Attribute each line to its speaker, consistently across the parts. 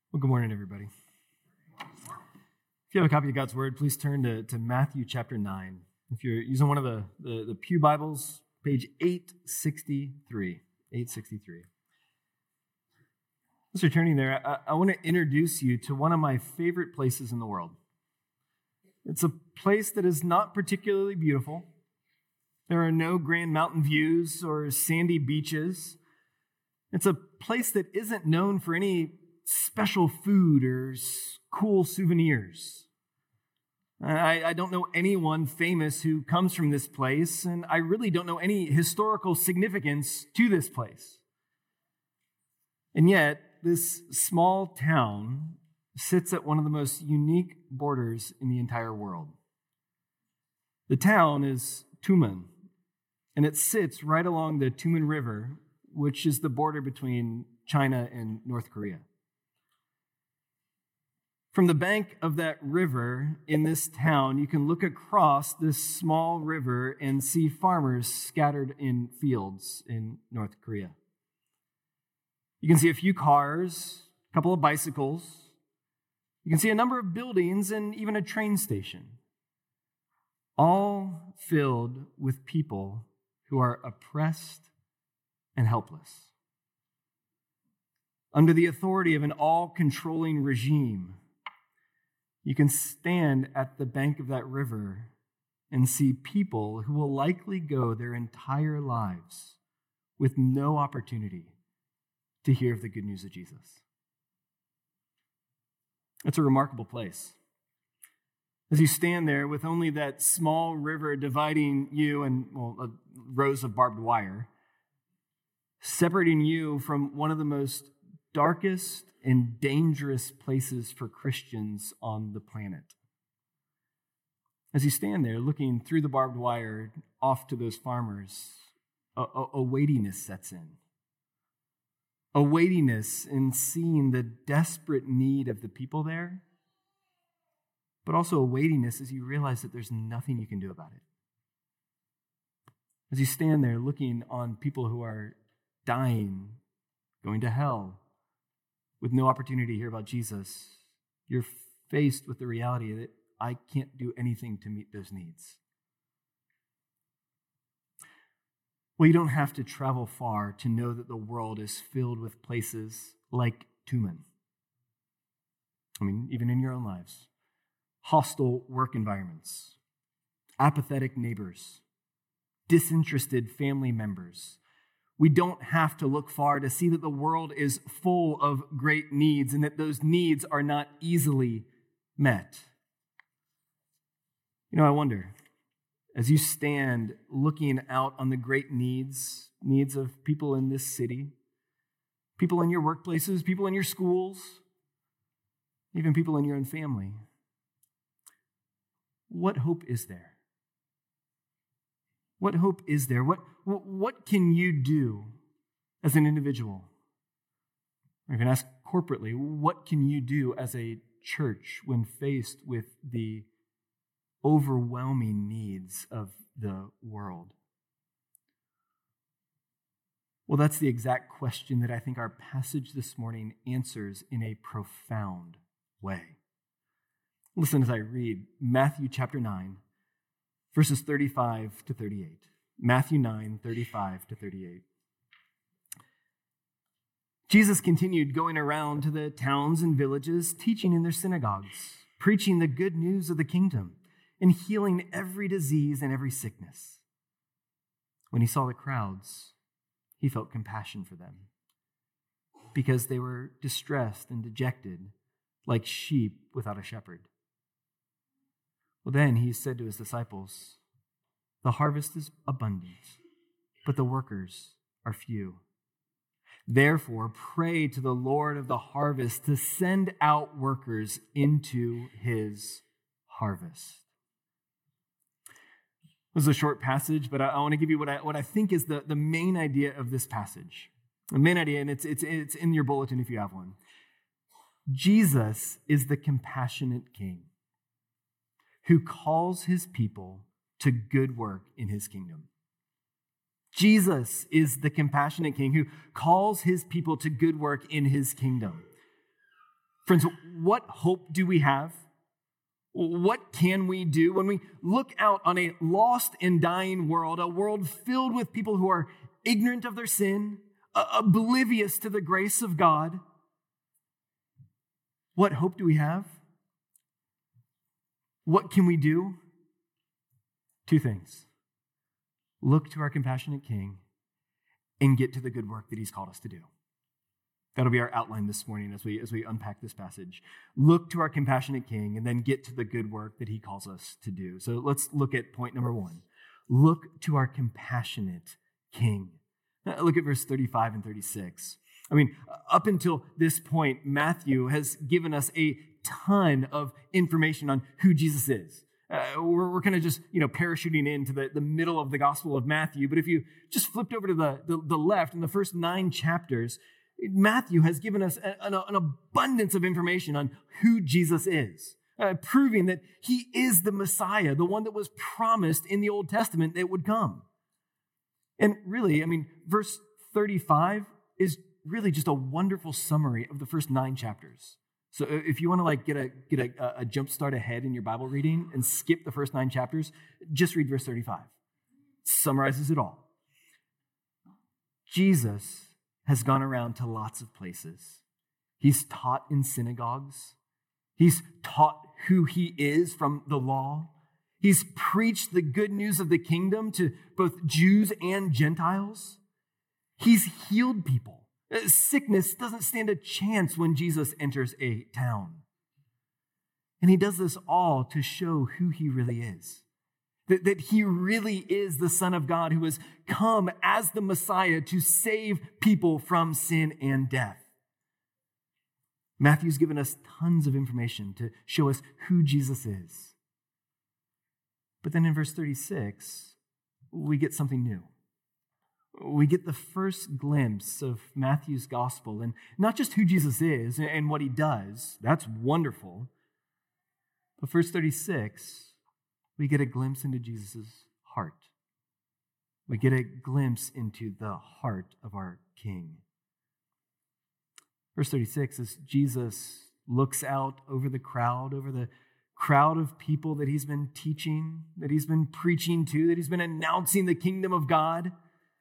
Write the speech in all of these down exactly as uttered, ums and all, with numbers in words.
Speaker 1: Well, good morning, everybody. If you have a copy of God's Word, please turn to, to Matthew chapter nine. If you're using one of the, the, the Pew Bibles, page eight sixty-three. eight sixty-three. As you're turning there, I, I want to introduce you to one of my favorite places in the world. It's a place that is not particularly beautiful. There are no grand mountain views or sandy beaches. It's a place that isn't known for any special food or cool souvenirs. I, I don't know anyone famous who comes from this place, and I really don't know any historical significance to this place. And yet, this small town sits at one of the most unique borders in the entire world. The town is Tumen, and it sits right along the Tumen River, which is the border between China and North Korea. From the bank of that river in this town, you can look across this small river and see farmers scattered in fields in North Korea. You can see a few cars, a couple of bicycles. You can see a number of buildings and even a train station, all filled with people who are oppressed and helpless. Under the authority of an all-controlling regime, you can stand at the bank of that river and see people who will likely go their entire lives with no opportunity to hear of the good news of Jesus. It's a remarkable place. As you stand there with only that small river dividing you and, well, uh, rows of barbed wire, separating you from one of the most darkest and dangerous places for Christians on the planet. As you stand there looking through the barbed wire off to those farmers, a, a, a weightiness sets in. A weightiness in seeing the desperate need of the people there, but also a weightiness as you realize that there's nothing you can do about it. As you stand there looking on people who are dying, going to hell, with no opportunity to hear about Jesus, you're faced with the reality that I can't do anything to meet those needs. Well, you don't have to travel far to know that the world is filled with places like Tumen. I mean, even in your own lives. Hostile work environments, apathetic neighbors, disinterested family members. We don't have to look far to see that the world is full of great needs and that those needs are not easily met. You know, I wonder, as you stand looking out on the great needs, needs of people in this city, people in your workplaces, people in your schools, even people in your own family, what hope is there? What hope is there? What, what, what can you do as an individual? Or even ask corporately, what can you do as a church when faced with the overwhelming needs of the world? Well, that's the exact question that I think our passage this morning answers in a profound way. Listen as I read Matthew chapter nine, verses thirty-five to thirty-eight. Matthew nine, thirty-five to thirty-eight. Jesus continued going around to the towns and villages, teaching in their synagogues, preaching the good news of the kingdom, and healing every disease and every sickness. When he saw the crowds, he felt compassion for them, because they were distressed and dejected, like sheep without a shepherd. Well, then he said to his disciples, "The harvest is abundant, but the workers are few. Therefore, pray to the Lord of the harvest to send out workers into his harvest." This is a short passage, but I, I want to give you what I, what I think is the, the main idea of this passage. The main idea, and it's, it's, it's in your bulletin if you have one. Jesus is the compassionate King who calls his people to good work in his kingdom. Jesus is the compassionate King who calls his people to good work in his kingdom. Friends, what hope do we have? What can we do when we look out on a lost and dying world, a world filled with people who are ignorant of their sin, oblivious to the grace of God? What hope do we have? What can we do? Two things. Look to our compassionate King and get to the good work that he's called us to do. That'll be our outline this morning as we, as we unpack this passage. Look to our compassionate King and then get to the good work that he calls us to do. So let's look at point number one. Look to our compassionate King. Now, look at verse thirty-five and thirty-six. I mean, up until this point, Matthew has given us a ton of information on who Jesus is. Uh, we're we're kind of just, you know, parachuting into the, the middle of the Gospel of Matthew. But if you just flipped over to the, the, the left in the first nine chapters, Matthew has given us an, an abundance of information on who Jesus is, uh, proving that he is the Messiah, the one that was promised in the Old Testament that would come. And really, I mean, verse thirty-five is really just a wonderful summary of the first nine chapters. So if you want to like get a get a, a jump start ahead in your Bible reading and skip the first nine chapters, just read verse thirty-five. It summarizes it all. Jesus has gone around to lots of places. He's taught in synagogues. He's taught who he is from the law. He's preached the good news of the kingdom to both Jews and Gentiles. He's healed people. Sickness doesn't stand a chance when Jesus enters a town. And he does this all to show who he really is. That, that he really is the Son of God who has come as the Messiah to save people from sin and death. Matthew's given us tons of information to show us who Jesus is. But then in verse thirty-six, we get something new. We get the first glimpse of Matthew's gospel, and not just who Jesus is and what he does. That's wonderful. But verse thirty-six, we get a glimpse into Jesus' heart. We get a glimpse into the heart of our King. Verse thirty-six, as Jesus looks out over the crowd, over the crowd of people that he's been teaching, that he's been preaching to, that he's been announcing the kingdom of God,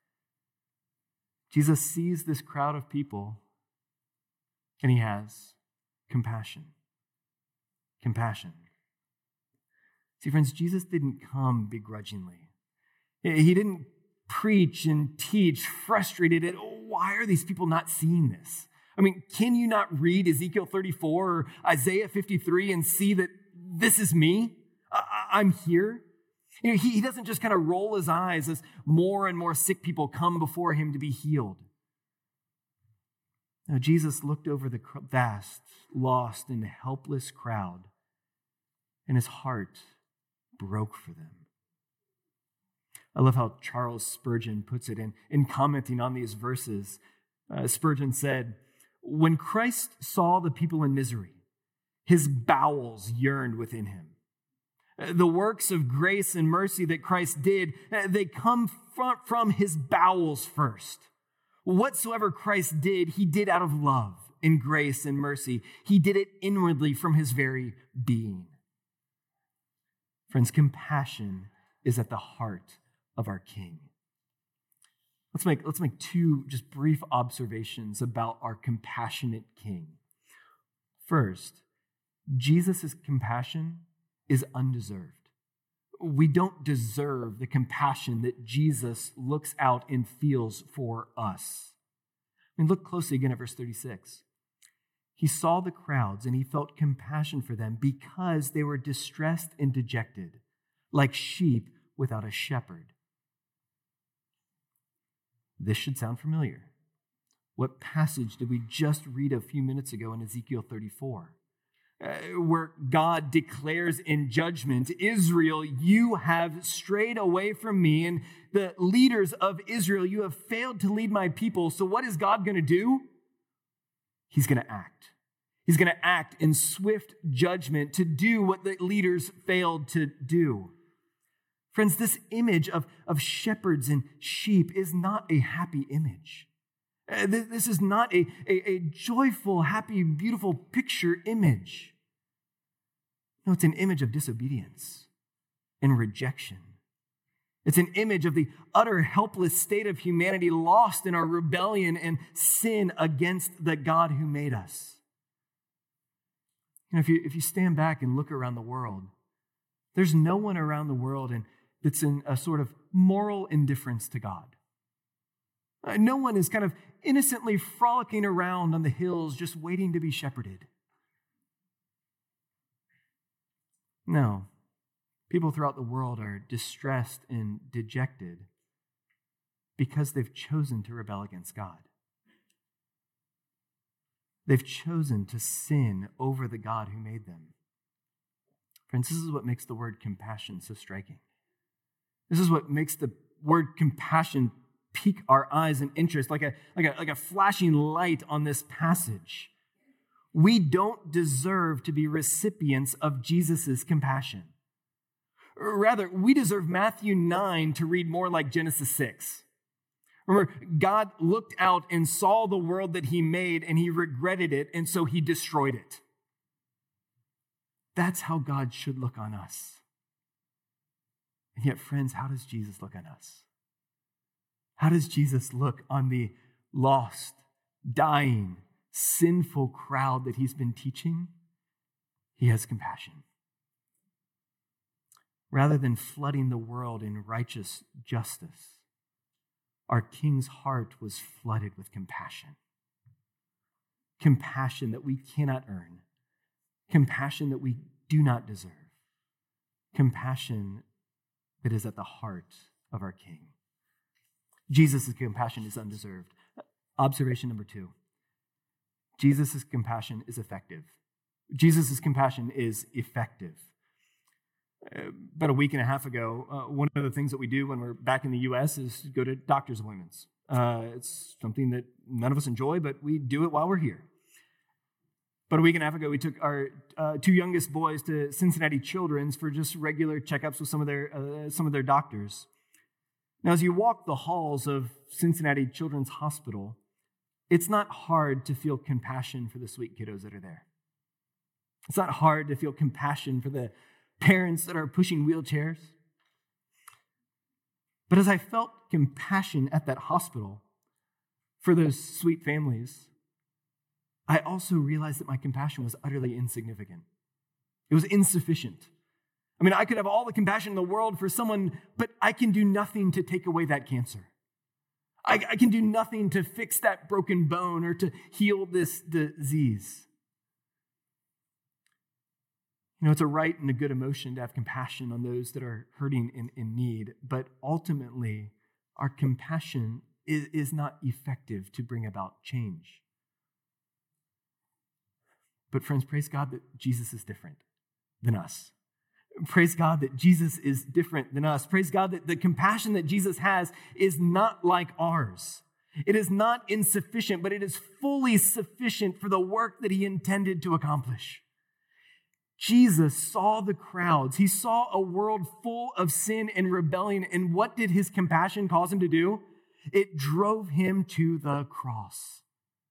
Speaker 1: Jesus sees this crowd of people and he has compassion. Compassion. See, friends, Jesus didn't come begrudgingly. He didn't preach and teach frustrated at, oh, why are these people not seeing this? I mean, can you not read Ezekiel thirty-four or Isaiah fifty-three and see that this is me? I- I'm here. You know, he, he doesn't just kind of roll his eyes as more and more sick people come before him to be healed. Now, Jesus looked over the vast, lost, and helpless crowd, and his heart broke for them. I love how Charles Spurgeon puts it in, in commenting on these verses. Uh, Spurgeon said, "When Christ saw the people in misery, his bowels yearned within him. The works of grace and mercy that Christ did, they come from, from his bowels first. Whatsoever Christ did, he did out of love and grace and mercy. He did it inwardly from his very being." Friends, compassion is at the heart of our King. Let's make, let's make two just brief observations about our compassionate King. First, Jesus' compassion is undeserved. We don't deserve the compassion that Jesus looks out and feels for us. I mean, look closely again at verse thirty-six. He saw the crowds and he felt compassion for them because they were distressed and dejected, like sheep without a shepherd. This should sound familiar. What passage did we just read a few minutes ago in Ezekiel thirty-four? Uh, where God declares in judgment, "Israel, you have strayed away from me, and the leaders of Israel, you have failed to lead my people." So what is God going to do? He's going to act. He's going to act in swift judgment to do what the leaders failed to do. Friends, this image of, of shepherds and sheep is not a happy image. Uh, th- This is not a, a, a joyful, happy, beautiful picture image. No, it's an image of disobedience and rejection. It's an image of the utter helpless state of humanity lost in our rebellion and sin against the God who made us. You know, if you, if you stand back and look around the world, there's no one around the world and that's in a sort of moral indifference to God. Uh, no one is kind of innocently frolicking around on the hills just waiting to be shepherded. No. People throughout the world are distressed and dejected because they've chosen to rebel against God. They've chosen to sin over the God who made them. Friends, this is what makes the word compassion so striking. This is what makes the word compassion pique our eyes and interest, like a, like a, like a flashing light on this passage. We don't deserve to be recipients of Jesus' compassion. Rather, we deserve Matthew nine to read more like Genesis six. Remember, God looked out and saw the world that he made, and he regretted it, and so he destroyed it. That's how God should look on us. And yet, friends, how does Jesus look on us? How does Jesus look on the lost, dying, sinful crowd that he's been teaching? He has compassion. Rather than flooding the world in righteous justice, our King's heart was flooded with compassion. Compassion that we cannot earn. Compassion that we do not deserve. Compassion that is at the heart of our King. Jesus' compassion is undeserved. Observation number two. Jesus' compassion is effective. Jesus' compassion is effective. Uh, about a week and a half ago, uh, one of the things that we do when we're back in the U S is go to doctor's appointments. Uh, it's something that none of us enjoy, but we do it while we're here. About a week and a half ago, we took our uh, two youngest boys to Cincinnati Children's for just regular checkups with some of their uh, some of their doctors. Now, as you walk the halls of Cincinnati Children's Hospital, it's not hard to feel compassion for the sweet kiddos that are there. It's not hard to feel compassion for the parents that are pushing wheelchairs. But as I felt compassion at that hospital for those sweet families, I also realized that my compassion was utterly insignificant. It was insufficient. I mean, I could have all the compassion in the world for someone, but I can do nothing to take away that cancer. I, I can do nothing to fix that broken bone or to heal this disease. You know, it's a right and a good emotion to have compassion on those that are hurting and in need, but ultimately, our compassion is, is not effective to bring about change. But friends, praise God that Jesus is different than us. Praise God that Jesus is different than us. Praise God that the compassion that Jesus has is not like ours. It is not insufficient, but it is fully sufficient for the work that he intended to accomplish. Jesus saw the crowds. He saw a world full of sin and rebellion. And what did his compassion cause him to do? It drove him to the cross.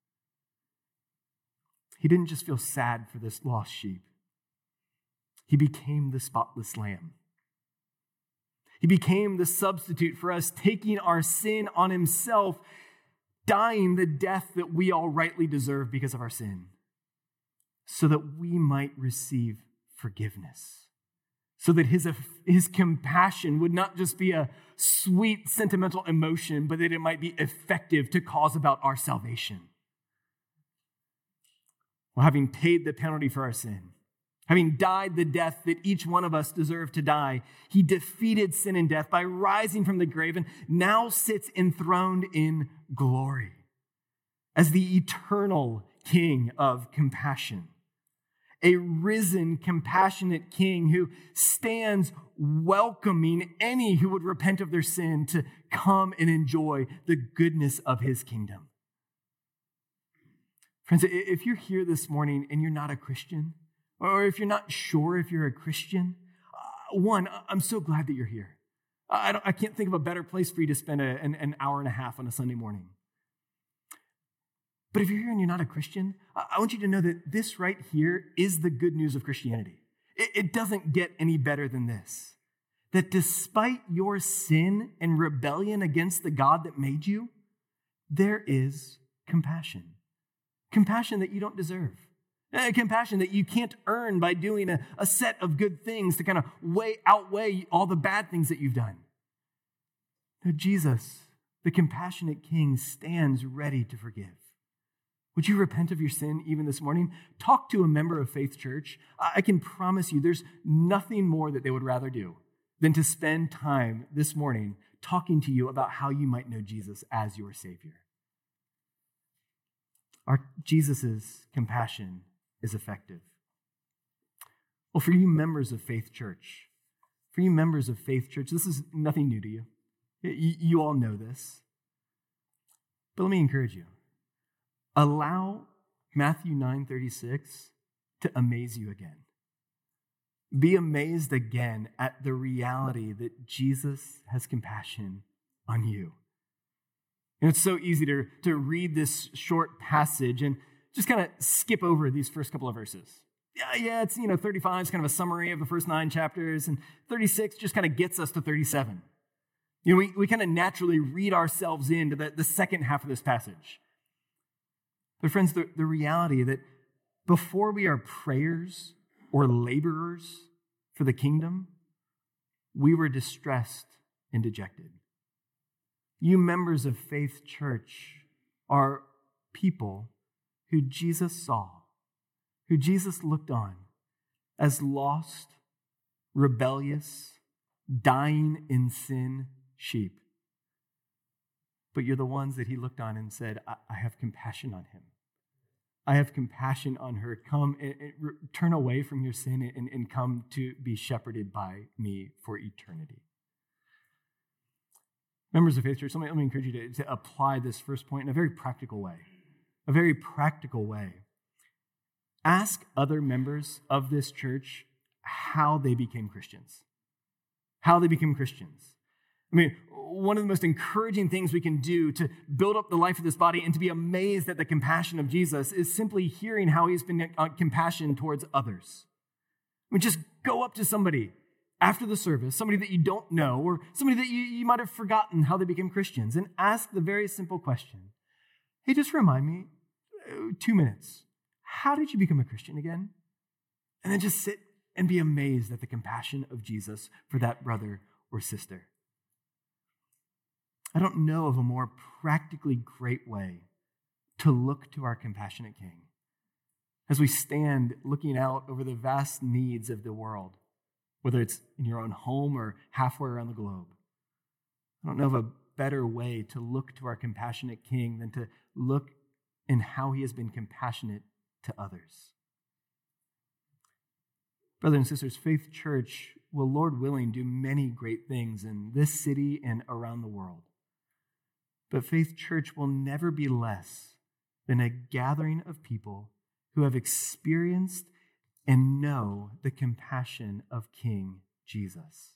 Speaker 1: He didn't just feel sad for this lost sheep. He became the spotless lamb. He became the substitute for us, taking our sin on himself, dying the death that we all rightly deserve because of our sin, so that we might receive forgiveness, so that his, his compassion would not just be a sweet, sentimental emotion, but that it might be effective to cause about our salvation. Well, having paid the penalty for our sin, having died the death that each one of us deserved to die, he defeated sin and death by rising from the grave and now sits enthroned in glory as the eternal King of compassion. A risen, compassionate King who stands welcoming any who would repent of their sin to come and enjoy the goodness of his kingdom. Friends, if you're here this morning and you're not a Christian, or if you're not sure if you're a Christian, uh, one, I'm so glad that you're here. I, don't, I can't think of a better place for you to spend a, an, an hour and a half on a Sunday morning. But if you're here and you're not a Christian, I want you to know that this right here is the good news of Christianity. It, it doesn't get any better than this. That despite your sin and rebellion against the God that made you, there is compassion. Compassion that you don't deserve. A compassion that you can't earn by doing a, a set of good things to kind of weigh, outweigh all the bad things that you've done. Now, Jesus, the compassionate King, stands ready to forgive. Would you repent of your sin even this morning? Talk to a member of Faith Church. I can promise you there's nothing more that they would rather do than to spend time this morning talking to you about how you might know Jesus as your Savior. Our Jesus' compassion is effective. Well, for you members of Faith Church, for you members of Faith Church, this is nothing new to you. You, you all know this. But let me encourage you. Allow Matthew nine thirty-six to amaze you again. Be amazed again at the reality that Jesus has compassion on you. And it's so easy to, to read this short passage and just kind of skip over these first couple of verses. Yeah, yeah, it's, you know, thirty-five is kind of a summary of the first nine chapters, and thirty-six just kind of gets us to thirty-seven. You know, we, we kind of naturally read ourselves into the, the second half of this passage. But friends, the, the reality that before we are prayers or laborers for the kingdom, we were distressed and dejected. You members of Faith Church are people who Jesus saw, who Jesus looked on as lost, rebellious, dying in sin sheep. But you're the ones that he looked on and said, I, I have compassion on him. I have compassion on her. Come and, and turn away from your sin and, and come to be shepherded by me for eternity. Members of Faith Church, let me, let me encourage you to, to apply this first point in a very practical way. A very practical way. Ask other members of this church how they became Christians. How they became Christians. I mean, one of the most encouraging things we can do to build up the life of this body and to be amazed at the compassion of Jesus is simply hearing how he's been uh, compassion towards others. I mean, just go up to somebody after the service, somebody that you don't know, or somebody that you, you might have forgotten how they became Christians, and ask the very simple question, hey, just remind me, uh, two minutes, how did you become a Christian again? And then just sit and be amazed at the compassion of Jesus for that brother or sister. I don't know of a more practically great way to look to our compassionate King as we stand looking out over the vast needs of the world, whether it's in your own home or halfway around the globe. I don't know of a better way to look to our compassionate King than to look in how he has been compassionate to others. Brothers and sisters, Faith Church will, Lord willing, do many great things in this city and around the world. But Faith Church will never be less than a gathering of people who have experienced and know the compassion of King Jesus.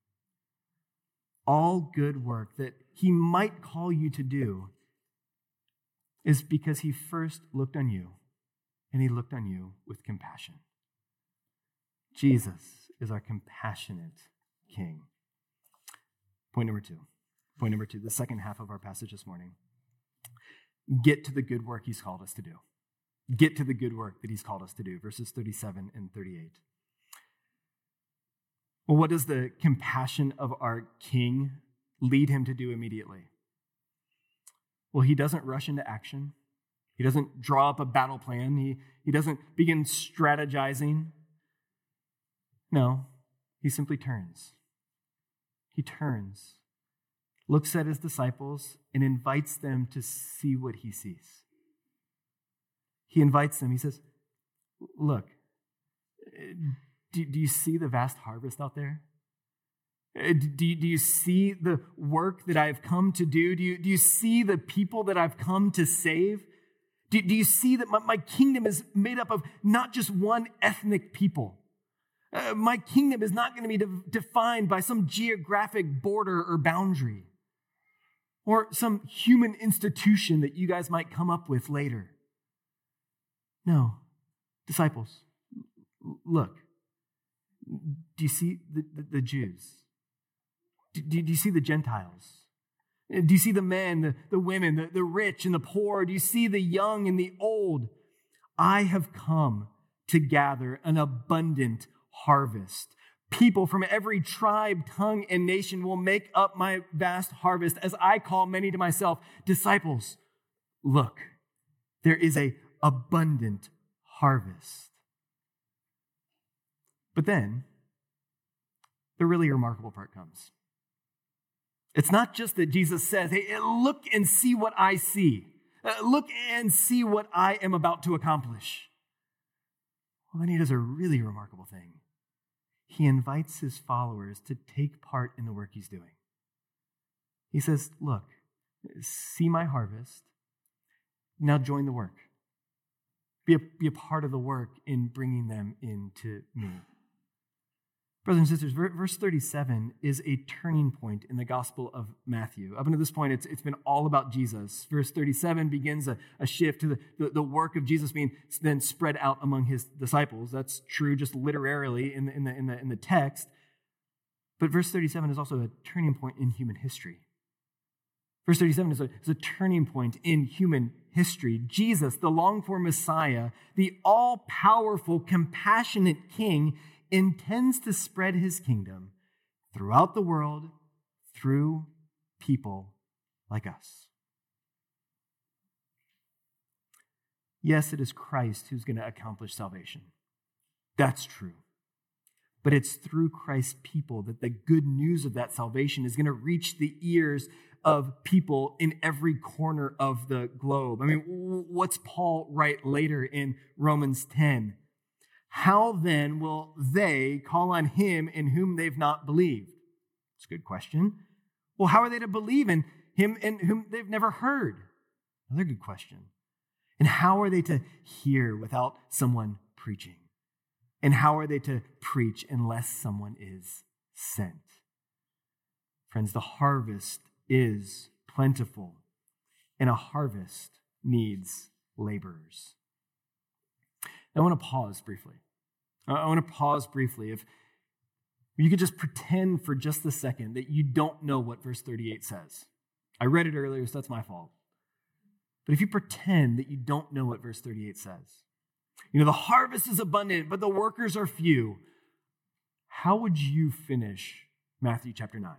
Speaker 1: All good work that he might call you to do is because he first looked on you, and he looked on you with compassion. Jesus is our compassionate King. Point number two. Point number two, the second half of our passage this morning. Get to the good work he's called us to do. Get to the good work that he's called us to do, verses thirty-seven and thirty-eight. Well, what does the compassion of our King lead him to do immediately? Well, he doesn't rush into action. He doesn't draw up a battle plan. He, he doesn't begin strategizing. No, he simply turns. He turns, looks at his disciples, and invites them to see what he sees. He invites them. He says, look, do, do you see the vast harvest out there? Do you, do you see the work that I've come to do? Do you, do you see the people that I've come to save? Do, do you see that my, my kingdom is made up of not just one ethnic people? Uh, my kingdom is not going to be de- defined by some geographic border or boundary or some human institution that you guys might come up with later. No, disciples, look. Do you see the, the, the Jews? Do, do, do you see the Gentiles? Do you see the men, the, the women, the, the rich and the poor? Do you see the young and the old? I have come to gather an abundant harvest. People from every tribe, tongue, and nation will make up my vast harvest as I call many to myself. Disciples, look, there is an abundant harvest. But then, the really remarkable part comes. It's not just that Jesus says, hey, look and see what I see. Uh, look and see what I am about to accomplish. Well, then he does a really remarkable thing. He invites his followers to take part in the work he's doing. He says, look, see my harvest. Now join the work. Be a, be a part of the work in bringing them into me. Brothers and sisters, verse thirty-seven is a turning point in the Gospel of Matthew. Up until this point, it's, it's been all about Jesus. Verse thirty-seven begins a, a shift to the, the, the work of Jesus being then spread out among his disciples. That's true just literally in the, in the, in the, in the text. But verse thirty-seven is also a turning point in human history. Verse thirty-seven is a, is a turning point in human history. Jesus, the longed-for Messiah, the all-powerful, compassionate King, intends to spread his kingdom throughout the world through people like us. Yes, it is Christ who's going to accomplish salvation. That's true. But it's through Christ's people that the good news of that salvation is going to reach the ears of people in every corner of the globe. I mean, what's Paul write later in Romans ten? How then will they call on him in whom they've not believed? It's a good question. Well, how are they to believe in him in whom they've never heard? Another good question. And how are they to hear without someone preaching? And how are they to preach unless someone is sent? Friends, the harvest is plentiful, and a harvest needs laborers. I want to pause briefly. I want to pause briefly. If you could just pretend for just a second that you don't know what verse thirty-eight says. I read it earlier, so that's my fault. But if you pretend that you don't know what verse thirty-eight says, you know, the harvest is abundant, but the workers are few. How would you finish Matthew chapter nine?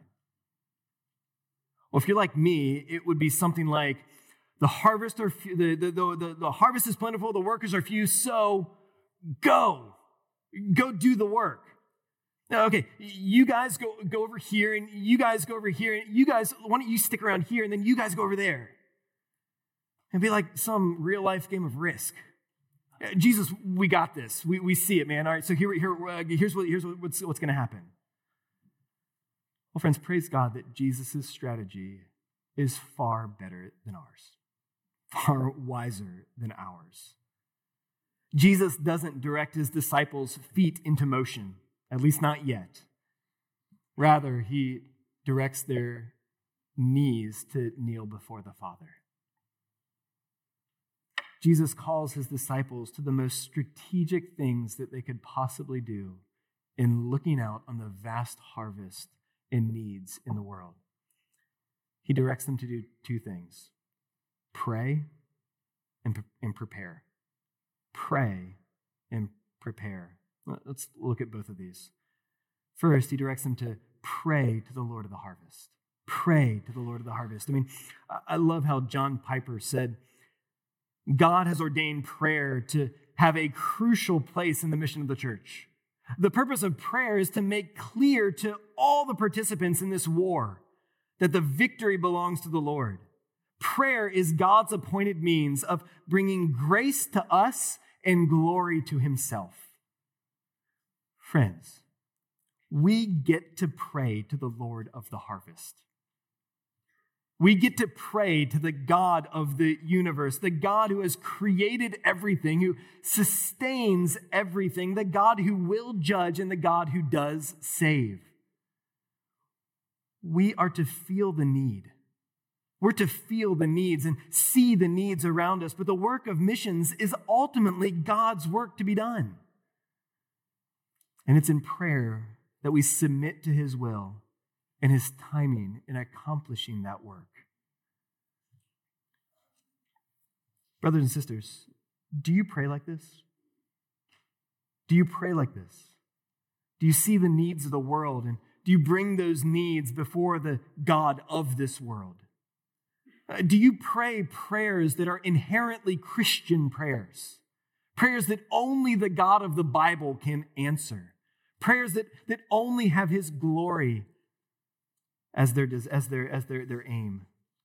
Speaker 1: Well, if you're like me, it would be something like, the harvest are few, the, the, the, the, the harvest is plentiful, the workers are few, so go. Go do the work. Now, okay, you guys go, go over here, and you guys go over here, and you guys, why don't you stick around here, and then you guys go over there? It'd be like some real-life game of Risk. Jesus, we got this. We we see it, man. All right, so here, here uh, here's what here's what, what's, what's going to happen. Well, friends, praise God that Jesus' strategy is far better than ours, far wiser than ours. Jesus doesn't direct his disciples' feet into motion, at least not yet. Rather, he directs their knees to kneel before the Father. Jesus calls his disciples to the most strategic things that they could possibly do in looking out on the vast harvest and needs in the world. He directs them to do two things: pray and, and prepare. Pray and prepare. Let's look at both of these. First, he directs them to pray to the Lord of the harvest. Pray to the Lord of the harvest. I mean, I love how John Piper said, God has ordained prayer to have a crucial place in the mission of the church. The purpose of prayer is to make clear to all the participants in this war that the victory belongs to the Lord. Prayer is God's appointed means of bringing grace to us and glory to himself. Friends, we get to pray to the Lord of the harvest. We get to pray to the God of the universe, the God who has created everything, who sustains everything, the God who will judge, and the God who does save. We are to feel the need, We're to feel the needs and see the needs around us, but the work of missions is ultimately God's work to be done. And it's in prayer that we submit to his will and his timing in accomplishing that work. Brothers and sisters, do you pray like this? Do you pray like this? Do you see the needs of the world, and do you bring those needs before the God of this world? Uh, do you pray prayers that are inherently Christian prayers? Prayers that only the God of the Bible can answer? Prayers that, that only have his glory as their, as their, as their, their aim?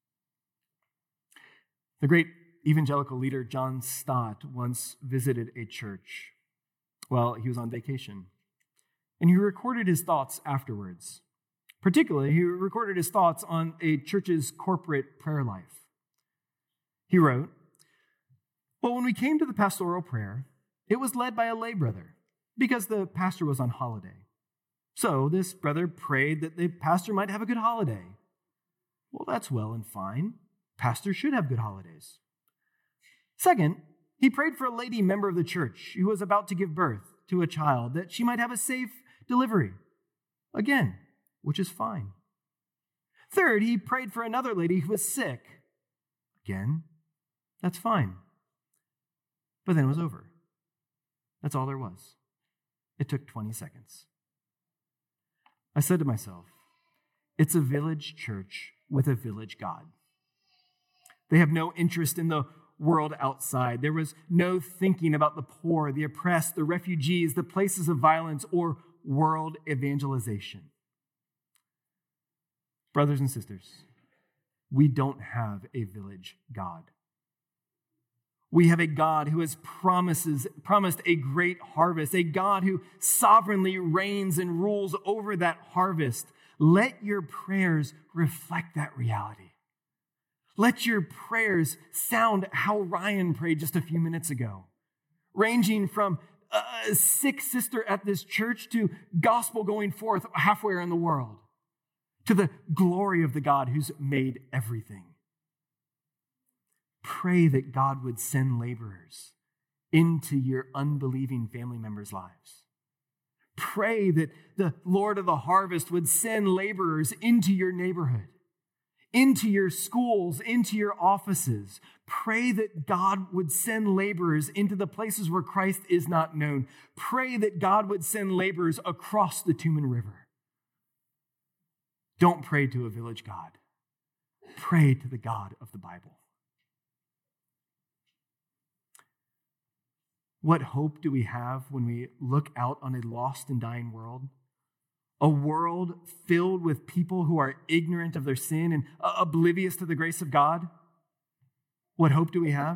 Speaker 1: The great evangelical leader John Stott once visited a church while he was on vacation. And he recorded his thoughts afterwards. Particularly, he recorded his thoughts on a church's corporate prayer life. He wrote, "Well, when we came to the pastoral prayer, it was led by a lay brother because the pastor was on holiday. So this brother prayed that the pastor might have a good holiday. Well, that's well and fine. Pastors should have good holidays. Second, he prayed for a lady member of the church who was about to give birth to a child that she might have a safe delivery. Again, which is fine. Third, he prayed for another lady who was sick. Again, that's fine. But then it was over. That's all there was. It took twenty seconds. I said to myself, it's a village church with a village God. They have no interest in the world outside. There was no thinking about the poor, the oppressed, the refugees, the places of violence, or world evangelization. Brothers and sisters, we don't have a village God. We have a God who has promises, promised a great harvest, a God who sovereignly reigns and rules over that harvest. Let your prayers reflect that reality. Let your prayers sound how Ryan prayed just a few minutes ago, ranging from a sick sister at this church to gospel going forth halfway around the world, to the glory of the God who's made everything. Pray that God would send laborers into your unbelieving family members' lives. Pray that the Lord of the harvest would send laborers into your neighborhood, into your schools, into your offices. Pray that God would send laborers into the places where Christ is not known. Pray that God would send laborers across the Tumen River. Don't pray to a village God. Pray to the God of the Bible. What hope do we have when we look out on a lost and dying world? A world filled with people who are ignorant of their sin and oblivious to the grace of God? What hope do we have?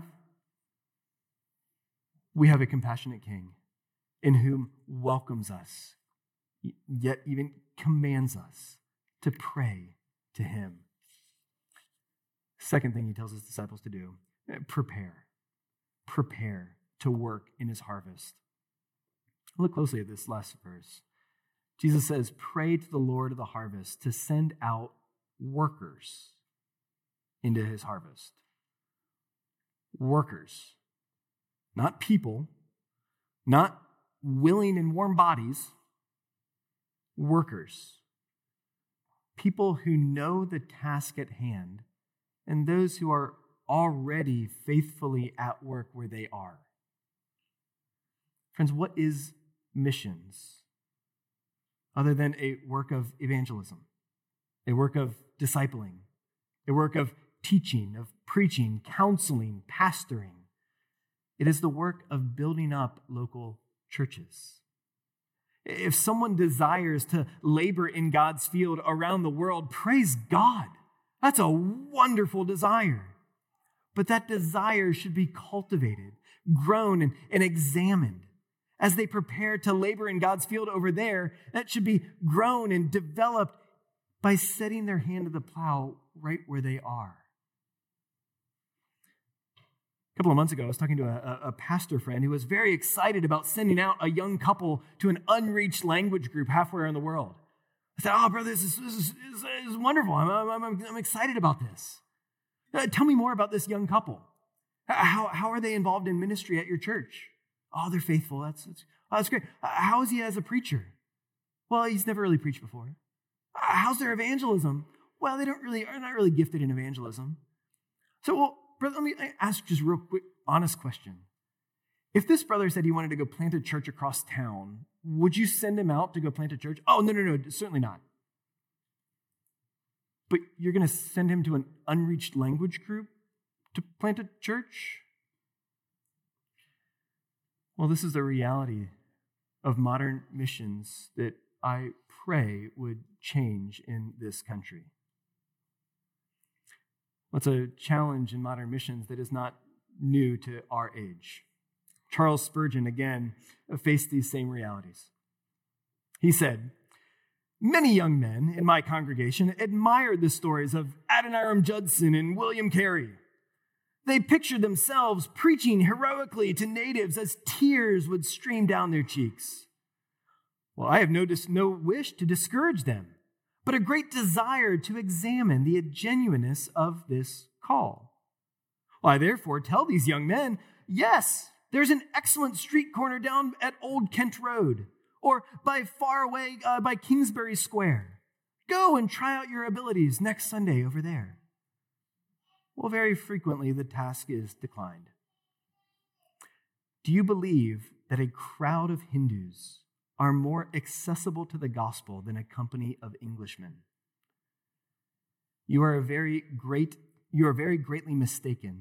Speaker 1: We have a compassionate King in whom welcomes us, yet even commands us to pray to him. Second thing he tells his disciples to do, prepare. Prepare to work in his harvest. Look closely at this last verse. Jesus says, pray to the Lord of the harvest to send out workers into his harvest. Workers. Not people, not willing and warm bodies. Workers. People who know the task at hand and those who are already faithfully at work where they are. Friends, what is missions other than a work of evangelism, a work of discipling, a work of teaching, of preaching, counseling, pastoring? It is the work of building up local churches. If someone desires to labor in God's field around the world, praise God. That's a wonderful desire. But that desire should be cultivated, grown, and, and examined. As they prepare to labor in God's field over there, that should be grown and developed by setting their hand to the plow right where they are. A couple of months ago, I was talking to a, a pastor friend who was very excited about sending out a young couple to an unreached language group halfway around the world. I said, oh, brother, this is, this is, this is wonderful. I'm, I'm, I'm, I'm excited about this. Uh, tell me more about this young couple. How, how are they involved in ministry at your church? Oh, they're faithful. That's, that's, oh, that's great. Uh, how is he as a preacher? Well, he's never really preached before. Uh, how's their evangelism? Well, they don't really are not really gifted in evangelism. So, well, brother, let me ask just a real quick, honest question. If this brother said he wanted to go plant a church across town, would you send him out to go plant a church? Oh, no, no, no, certainly not. But you're going to send him to an unreached language group to plant a church? Well, this is the reality of modern missions that I pray would change in this country. What's a challenge in modern missions that is not new to our age? Charles Spurgeon, again, faced these same realities. He said, "Many young men in my congregation admired the stories of Adoniram Judson and William Carey. They pictured themselves preaching heroically to natives as tears would stream down their cheeks. Well, I have no, dis- no wish to discourage them, but a great desire to examine the genuineness of this call. Well, I therefore tell these young men, yes, there's an excellent street corner down at Old Kent Road, or by far away uh, by Kingsbury Square. Go and try out your abilities next Sunday over there." Well, very frequently the task is declined. Do you believe that a crowd of Hindus are more accessible to the gospel than a company of Englishmen? You are a very great, you are very greatly mistaken.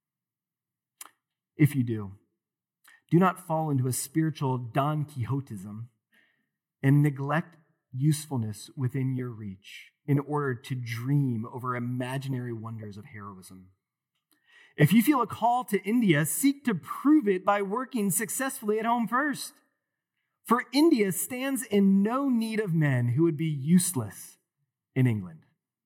Speaker 1: If you do, do not fall into a spiritual Don Quixotism and neglect usefulness within your reach in order to dream over imaginary wonders of heroism. If you feel a call to India, seek to prove it by working successfully at home first. For India stands in no need of men who would be useless in England.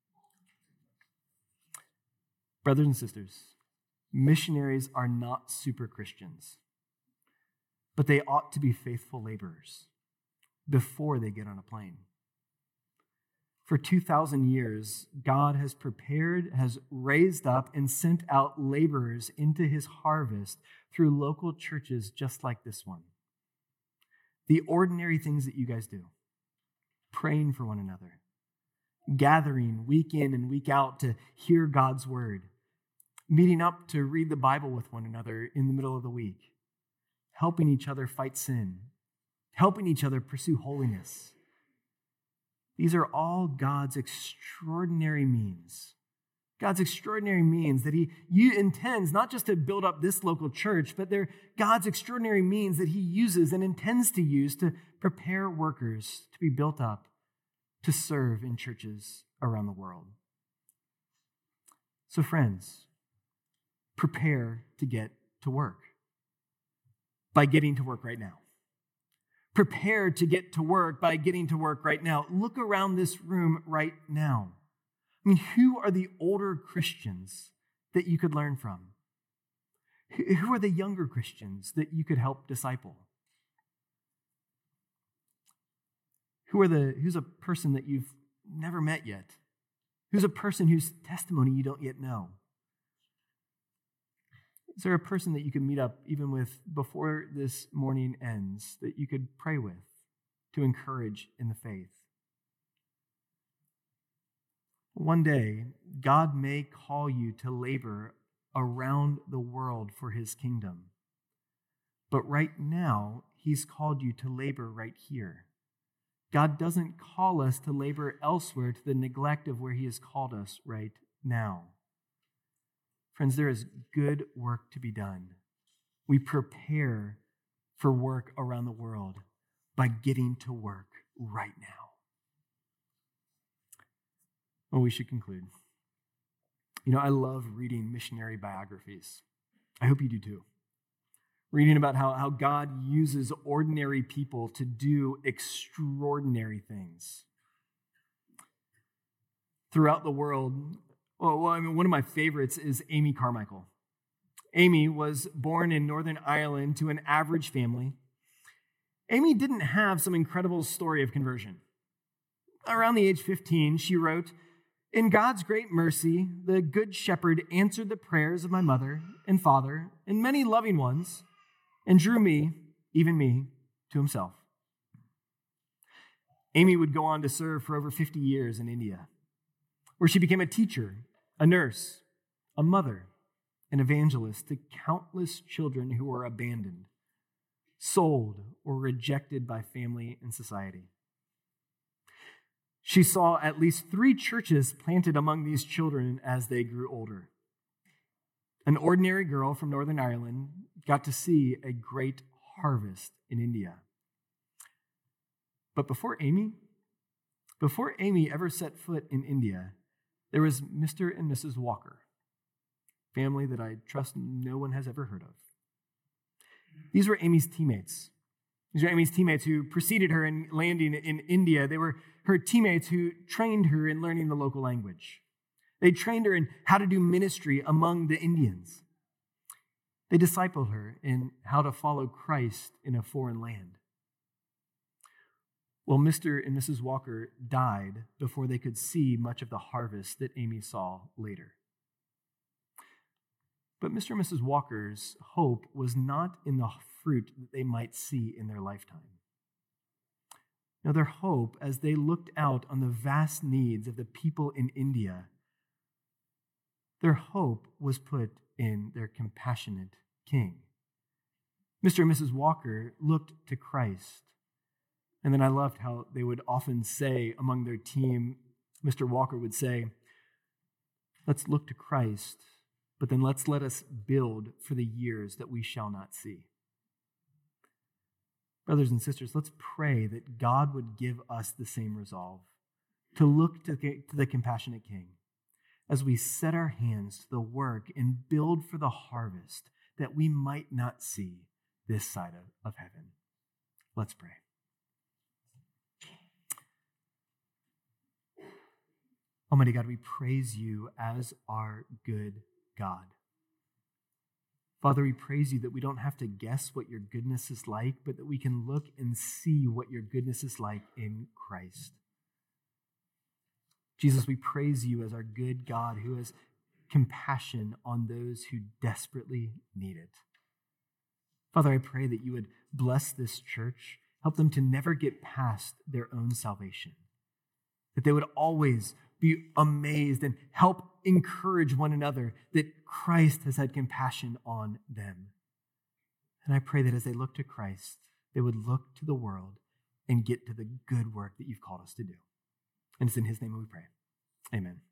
Speaker 1: Brothers and sisters, missionaries are not super Christians, but they ought to be faithful laborers before they get on a plane. For two thousand years, God has prepared, has raised up, and sent out laborers into his harvest through local churches just like this one. The ordinary things that you guys do, praying for one another, gathering week in and week out to hear God's word, meeting up to read the Bible with one another in the middle of the week, helping each other fight sin, helping each other pursue holiness. These are all God's extraordinary means. God's extraordinary means that he you intends not just to build up this local church, but they're God's extraordinary means that he uses and intends to use to prepare workers to be built up to serve in churches around the world. So friends, prepare to get to work by getting to work right now. Prepare to get to work by getting to work right now. Look around this room right now. I mean, who are the older Christians that you could learn from? Who are the younger Christians that you could help disciple? Who are the, who's a person that you've never met yet? Who's a person whose testimony you don't yet know? Is there a person that you could meet up even with before this morning ends that you could pray with to encourage in the faith? One day, God may call you to labor around the world for his kingdom. But right now, he's called you to labor right here. God doesn't call us to labor elsewhere to the neglect of where he has called us right now. Friends, there is good work to be done. We prepare for work around the world by getting to work right now. Well, we should conclude. You know, I love reading missionary biographies. I hope you do too. Reading about how, how God uses ordinary people to do extraordinary things. Throughout the world, well, well, I mean, one of my favorites is Amy Carmichael. Amy was born in Northern Ireland to an average family. Amy didn't have some incredible story of conversion. Around the age of fifteen, she wrote, In God's great mercy, the Good Shepherd answered the prayers of my mother and father and many loving ones and drew me, even me, to himself. Amy would go on to serve for over fifty years in India, where she became a teacher, a nurse, a mother, an evangelist to countless children who were abandoned, sold, or rejected by family and society. She saw at least three churches planted among these children as they grew older. An ordinary girl from Northern Ireland got to see a great harvest in India. But before Amy, before Amy ever set foot in India, there was Mister and Missus Walker, family that I trust no one has ever heard of. These were Amy's teammates. These were Amy's teammates who preceded her in landing in India. They were her teammates who trained her in learning the local language. They trained her in how to do ministry among the Indians. They discipled her in how to follow Christ in a foreign land. Well, Mister and Missus Walker died before they could see much of the harvest that Amy saw later. But Mister and Missus Walker's hope was not in the fruit that they might see in their lifetime. Now, their hope, as they looked out on the vast needs of the people in India, their hope was put in their compassionate King. Mister and Missus Walker looked to Christ. And then I loved how they would often say among their team, Mister Walker would say, let's look to Christ, but then let's let us build for the years that we shall not see. Brothers and sisters, let's pray that God would give us the same resolve to look to the, to the compassionate King as we set our hands to the work and build for the harvest that we might not see this side of, of heaven. Let's pray. Almighty God, we praise you as our good God. Father, we praise you that we don't have to guess what your goodness is like, but that we can look and see what your goodness is like in Christ. Jesus, we praise you as our good God who has compassion on those who desperately need it. Father, I pray that you would bless this church, help them to never get past their own salvation, that they would always be amazed and help encourage one another that Christ has had compassion on them. And I pray that as they look to Christ, they would look to the world and get to the good work that you've called us to do. And it's in his name we pray. Amen.